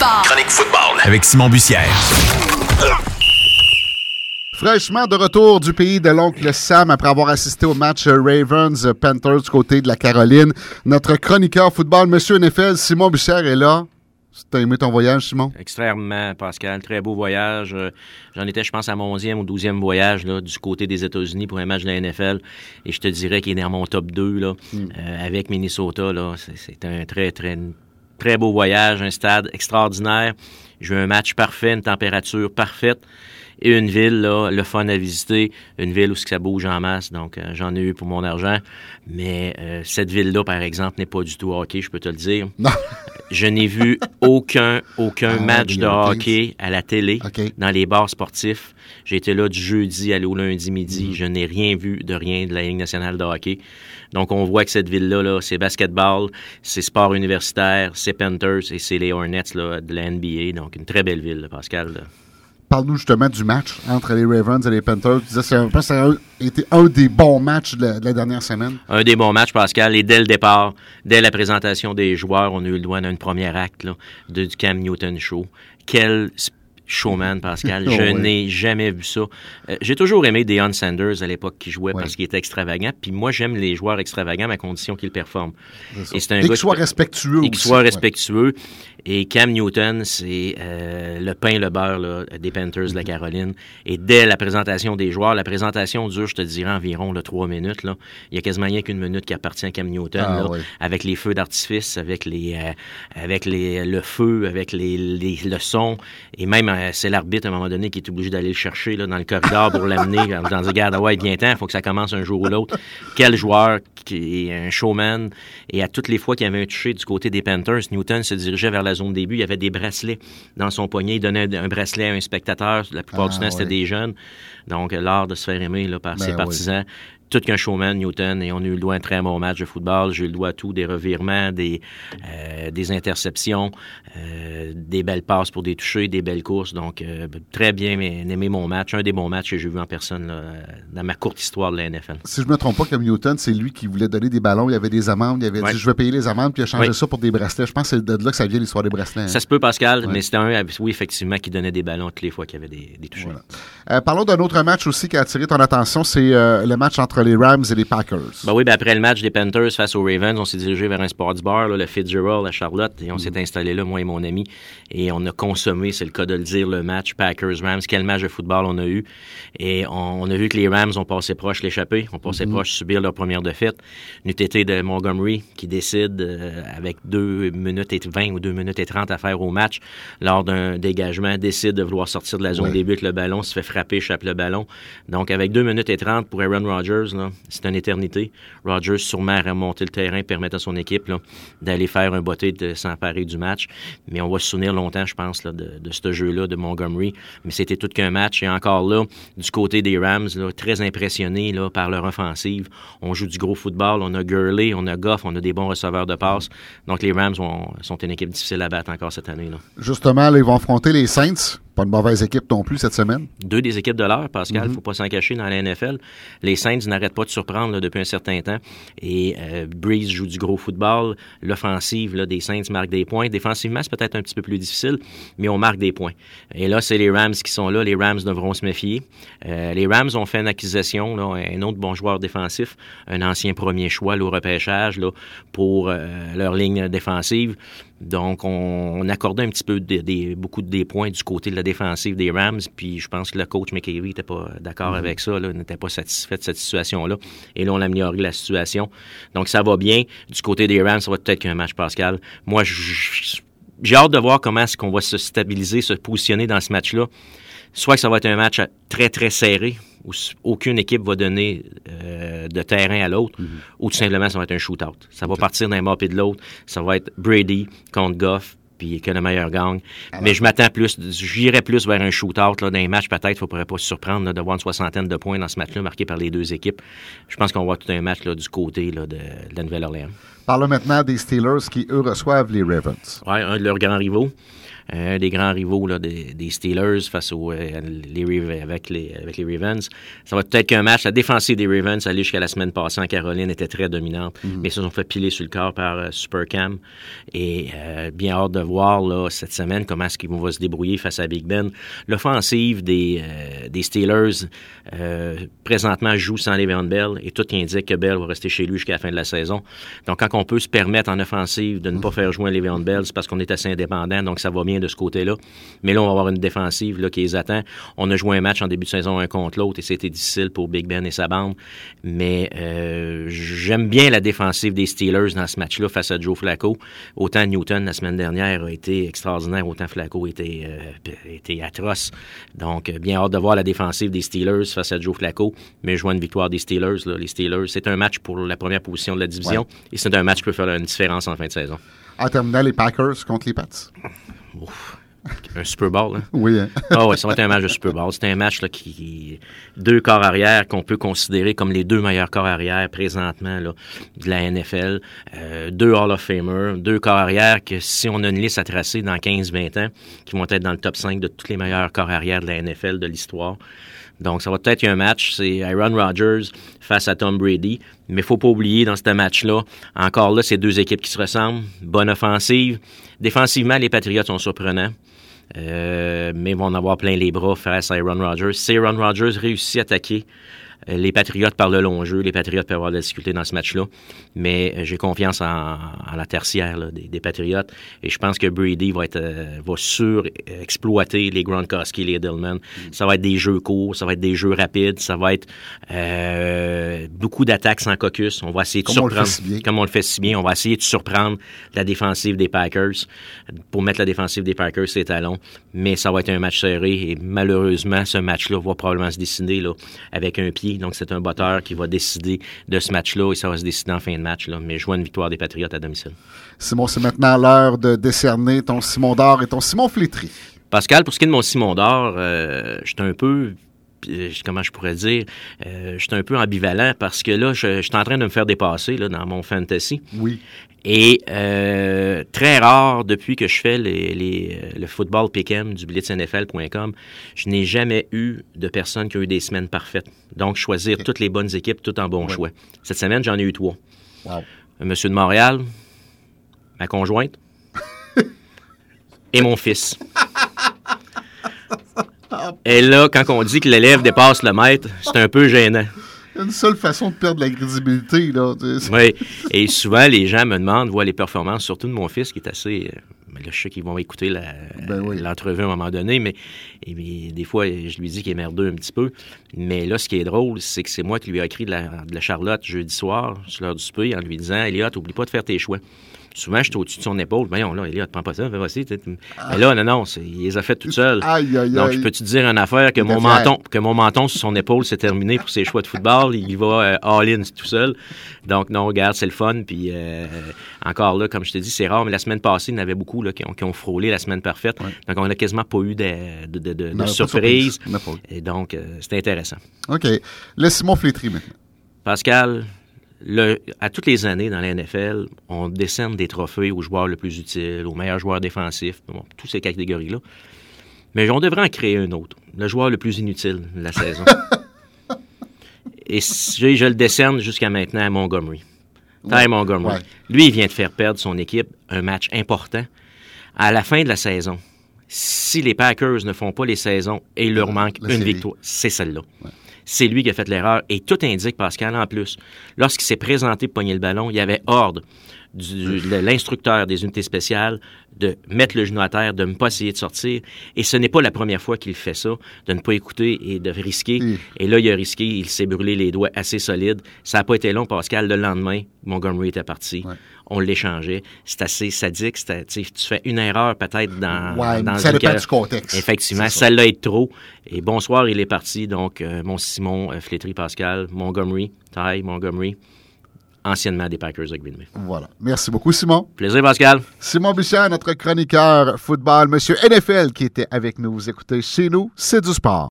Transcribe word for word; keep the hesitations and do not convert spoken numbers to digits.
sport. Chronique football. Avec Simon Bussière. Fraîchement de retour du pays de l'oncle Sam après avoir assisté au match Ravens-Panthers du côté de la Caroline. Notre chroniqueur football, Monsieur N F L, Simon Bussière, est là. T'as aimé ton voyage, Simon? Extrêmement, Pascal. Très beau voyage. Euh, j'en étais, je pense, à mon onzième ou douzième voyage là, du côté des États-Unis pour un match de la N F L. Et je te dirais qu'il est dans mon top deux là, mm. euh, avec Minnesota. Là. C'est, c'est un très, très, très beau voyage, un stade extraordinaire. J'ai eu un match parfait, une température parfaite. Et une ville, là, le fun à visiter, une ville où ça bouge en masse, donc euh, j'en ai eu pour mon argent. Mais euh, cette ville-là, par exemple, n'est pas du tout hockey, je peux te le dire. Non. Je n'ai vu aucun, aucun ah, match de hockey à la télé, okay. dans les bars sportifs. J'ai été là du jeudi aller au lundi midi. Mm. Je n'ai rien vu de rien de la Ligue nationale de hockey. Donc, on voit que cette ville-là, là, c'est basketball, c'est sport universitaire, c'est Panthers et c'est les Hornets là, de la N B A. Donc, une très belle ville, là, Pascal. Là. Parle-nous justement du match entre les Ravens et les Panthers. Tu disais, ça, ça a été un des bons matchs de la, de la dernière semaine. Un des bons matchs, Pascal. Et dès le départ, dès la présentation des joueurs, on a eu le droit d'un premier acte là, de, du Cam Newton Show. Quel showman, Pascal. Je oh, oui. n'ai jamais vu ça. Euh, j'ai toujours aimé Deion Sanders à l'époque qui jouait oui. parce qu'il était extravagant. Puis moi, j'aime les joueurs extravagants à condition qu'ils performent. C'est et c'est un et qu'il soit respectueux Et qu'il soit respectueux. Ouais. Et Cam Newton, c'est euh, le pain, le beurre là, des Panthers de la Caroline. Et dès la présentation des joueurs, la présentation dure, je te dirais, environ là, trois minutes. Là. Il y a quasiment rien qu'une minute qui appartient à Cam Newton, ah, là, oui. avec les feux d'artifice, avec les, euh, avec les, le feu, avec les, les, le son. Et même, euh, c'est l'arbitre, à un moment donné, qui est obligé d'aller le chercher là, dans le corridor pour l'amener. Dans le garde, ouais, viens-t'en, il faut que ça commence un jour ou l'autre. Quel joueur qui est un showman. Et à toutes les fois qu'il y avait un touché du côté des Panthers, Newton se dirigeait vers la zone début, il y avait des bracelets dans son poignet. Il donnait un bracelet à un spectateur. La plupart ah, du temps, c'était oui. des jeunes. Donc, l'art de se faire aimer là, par ben, ses partisans. Oui. Tout qu'un showman, Newton, et on a eu le droit à un très bon match de football. J'ai eu le droit à tout, des revirements, des, euh, des interceptions, euh, des belles passes pour des touchés, des belles courses. Donc, euh, très bien aimé mon match. Un des bons matchs que j'ai vu en personne là, dans ma courte histoire de la N F L. Si je ne me trompe pas, Cam Newton, c'est lui qui voulait donner des ballons. Il y avait des amendes. Il avait ouais. dit, je vais payer les amendes, puis il a changé ouais. ça pour des bracelets. Je pense que c'est de là que ça vient l'histoire des bracelets. Hein. Ça se peut, Pascal, ouais. mais c'était un, oui, effectivement, qui donnait des ballons toutes les fois qu'il y avait des, des touchés. Voilà. Euh, parlons d'un autre match aussi qui a attiré ton attention. C'est euh, le match entre les Rams et les Packers. Ben oui, ben après le match des Panthers face aux Ravens, on s'est dirigé vers un sports bar, là, le Fitzgerald à Charlotte, et on mm. s'est installé là, moi et mon ami, et on a consommé, c'est le cas de le dire, le match Packers-Rams. Quel match de football on a eu. Et on, on a vu que les Rams ont passé proche l'échapper, ont passé mm-hmm. proche subir leur première défaite. N'eût été de Montgomery qui décide, euh, avec deux minutes et vingt ou deux minutes et trente à faire au match, lors d'un dégagement, décide de vouloir sortir de la zone oui. début avec le ballon, se fait frapper, échappe le ballon. Donc, avec deux minutes et trente pour Aaron Rodgers, là, c'est un éternité. Rodgers sûrement a remonté le terrain, permettre à son équipe là, d'aller faire un botté, de s'emparer du match. Mais on va se souvenir longtemps, je pense, là, de, de ce jeu-là de Montgomery. Mais c'était tout qu'un match. Et encore là, du côté des Rams, là, très impressionnés là, par leur offensive. On joue du gros football. On a Gurley, on a Goff, on a des bons receveurs de passe. Donc les Rams ont, sont une équipe difficile à battre encore cette année. Là. Justement, là, ils vont affronter les Saints. Pas de mauvaise équipe non plus cette semaine. Deux des équipes de l'heure, Pascal, il mm-hmm. ne faut pas s'en cacher dans la N F L. Les Saints n'arrêtent pas de surprendre là, depuis un certain temps. Et euh, Breeze joue du gros football. L'offensive là, des Saints marque des points. Défensivement, c'est peut-être un petit peu plus difficile, mais on marque des points. Et là, c'est les Rams qui sont là. Les Rams devront se méfier. Euh, les Rams ont fait une acquisition, là, un autre bon joueur défensif, un ancien premier choix là, au repêchage là, pour euh, leur ligne défensive. Donc, on, on accordait un petit peu de, de, beaucoup de des points du côté de la défensive des Rams, puis je pense que le coach McCarthy n'était pas d'accord mm-hmm. avec ça, là, n'était pas satisfait de cette situation-là. Et là, on a amélioré la situation. Donc, ça va bien. Du côté des Rams, ça va peut-être qu'un match, Pascal. Moi, j'ai hâte de voir comment est-ce qu'on va se stabiliser, se positionner dans ce match-là. Soit que ça va être un match très, très serré, où aucune équipe va donner euh, de terrain à l'autre, mm-hmm. ou tout simplement, ça va être un shoot-out. Ça va okay. partir d'un mort et de l'autre. Ça va être Brady contre Goff, puis que le meilleur gagne. Alors, mais je m'attends plus, j'irais plus vers un shoot-out là, dans les matchs. Peut-être, il ne faudrait pas se surprendre là, de voir une soixantaine de points dans ce match-là, marqués par les deux équipes. Je pense qu'on va voir tout un match là, du côté là, de, de la Nouvelle-Orléans. Parlons maintenant des Steelers qui, eux, reçoivent les Ravens. Oui, un de leurs grands rivaux. Un des grands rivaux là, des, des Steelers face aux, euh, les, avec, les, avec les Ravens. Ça va peut-être qu'un match. La défensive des Ravens, allée jusqu'à la semaine passée en Caroline, était très dominante. Mm-hmm. Mais ils se sont fait piler sur le corps par euh, Supercam. Et euh, bien hâte de voir là, cette semaine comment est-ce qu'ils vont se débrouiller face à Big Ben. L'offensive des, euh, des Steelers, euh, présentement, joue sans Le'Veon Bell. Et tout indique que Bell va rester chez lui jusqu'à la fin de la saison. Donc, quand on peut se permettre en offensive de ne pas faire jouer Le'Veon Bell, c'est parce qu'on est assez indépendant. Donc, ça va bien de ce côté-là. Mais là, on va avoir une défensive là, qui les attend. On a joué un match en début de saison un contre l'autre et c'était difficile pour Big Ben et sa bande. Mais euh, j'aime bien la défensive des Steelers dans ce match-là face à Joe Flacco. Autant Newton, la semaine dernière, a été extraordinaire, autant Flacco était, euh, était atroce. Donc, bien hâte de voir la défensive des Steelers face à Joe Flacco. Mais je vois une victoire des Steelers. Là. Les Steelers, c'est un match pour la première position de la division. Ouais. Et c'est un match qui peut faire une différence en fin de saison. En terminant, les Packers contre les Pats. Ouf. Un Super Bowl, hein? Oui. Hein? Ah ouais, ça va être un match de Super Bowl. C'est un match là, qui deux corps arrière qu'on peut considérer comme les deux meilleurs corps arrière présentement là, de la N F L. Euh, deux Hall of Famers, deux corps arrière que si on a une liste à tracer dans quinze vingt ans, qui vont être dans le top cinq de tous les meilleurs corps arrière de la N F L de l'histoire. Donc, ça va peut-être un match, c'est Aaron Rodgers face à Tom Brady. Mais il ne faut pas oublier, dans ce match-là, encore là, c'est deux équipes qui se ressemblent. Bonne offensive. Défensivement, les Patriots sont surprenants. Euh, mais vont en avoir plein les bras face à Aaron Rodgers. Si Aaron Rodgers réussit à attaquer euh, les Patriots par le long jeu, les Patriots peuvent avoir de la difficulté dans ce match-là. Mais euh, j'ai confiance en, en la tertiaire là, des, des Patriots. Et je pense que Brady va être euh, va sur-exploiter les Gronkowski, les Edelman. Mm. Ça va être des jeux courts, ça va être des jeux rapides, ça va être euh, beaucoup d'attaques sans caucus. On va essayer de comme surprendre. On le fait si bien. Comme on le fait si bien. On va essayer de surprendre la défensive des Packers pour mettre la défensive des Packers ses talons. Mais ça va être un match serré et malheureusement, ce match-là va probablement se décider là, avec un pied. Donc, c'est un batteur qui va décider de ce match-là et ça va se décider en fin de match. Là. Mais je vois une victoire des Patriots à domicile. Simon, c'est maintenant l'heure de décerner ton Simon d'or et ton Simon Flétry. Pascal, pour ce qui est de mon Simon d'or, euh, je suis un peu... comment je pourrais dire, euh, je suis un peu ambivalent parce que là, je, je suis en train de me faire dépasser là, dans mon fantasy. Oui. Et euh, très rare, depuis que je fais les, les, le football pick-em du blitz N F L point com, je n'ai jamais eu de personnes qui ont eu des semaines parfaites. Donc, choisir okay. toutes les bonnes équipes, tout en bon ouais. choix. Cette semaine, j'en ai eu trois. Wow. Un monsieur de Montréal, ma conjointe et mon fils. Et là, quand on dit que l'élève dépasse le maître, c'est un peu gênant. Il y a une seule façon de perdre la crédibilité, là. Oui. Et souvent, les gens me demandent, voient les performances, surtout de mon fils, qui est assez... Là, je sais qu'ils vont écouter la, ben oui. l'entrevue à un moment donné, mais et, et, des fois, je lui dis qu'il est merdeux un petit peu. Mais là, ce qui est drôle, c'est que c'est moi qui lui ai écrit de la, de la Charlotte jeudi soir, sur l'heure du souper, en lui disant « Elliot, oublie pas de faire tes choix. » Souvent, j'étais au-dessus de son épaule. Voyons, là, Elliot, prends pas ça, fais aussi. Ah. Mais là, non, non, c'est, il les a fait tout seul. Aïe, aïe, Donc, aïe. je peux te dire une affaire, que mon, menton, que mon menton sur son épaule, c'est terminé pour ses choix de football. Il va euh, all-in tout seul. Donc, non, regarde, c'est le fun. Puis, euh, encore là, comme je te dis, c'est rare, mais la semaine passée, il y en avait beaucoup là, qui, ont, qui ont frôlé la semaine parfaite. Ouais. Donc, on n'a quasiment pas eu de, de, de, de, non, de surprise. surprise. Et donc, euh, c'était intéressant. OK. Laisse-moi Flétry maintenant. Pascal... Le, à toutes les années dans la N F L, on décerne des trophées aux joueurs le plus utiles, aux meilleurs joueurs défensifs, bon, toutes ces catégories-là. Mais on devrait en créer un autre, le joueur le plus inutile de la saison. Et je, je le décerne jusqu'à maintenant à Montgomery. Ty ouais, Montgomery. Ouais. Lui, il vient de faire perdre son équipe un match important à la fin de la saison. Si les Packers ne font pas les saisons et il leur ouais, manque une série. victoire, c'est celle-là. Ouais. C'est lui qui a fait l'erreur. Et tout indique, Pascal, en plus, lorsqu'il s'est présenté pour pogner le ballon, il y avait ordre du, de l'instructeur des unités spéciales de mettre le genou à terre, de ne pas essayer de sortir. Et ce n'est pas la première fois qu'il fait ça, de ne pas écouter et de risquer. Mmh. Et là, il a risqué, il s'est brûlé les doigts assez solides. Ça n'a pas été long, Pascal. Le lendemain, Montgomery était parti. Ouais. On l'échangeait. C'est assez sadique. C'est, tu fais une erreur peut-être dans... Ouais, dans ça une dépend du contexte. Effectivement, ça l'a été trop. Et bonsoir, il est parti. Donc, euh, mon Simon, euh, Flétry Pascal, Montgomery, Ty Montgomery, anciennement des Packers de Green Bay. Voilà. Merci beaucoup, Simon. Plaisir, Pascal. Simon Bussière, notre chroniqueur football, monsieur N F L, qui était avec nous. Vous écoutez Chez nous, c'est du sport.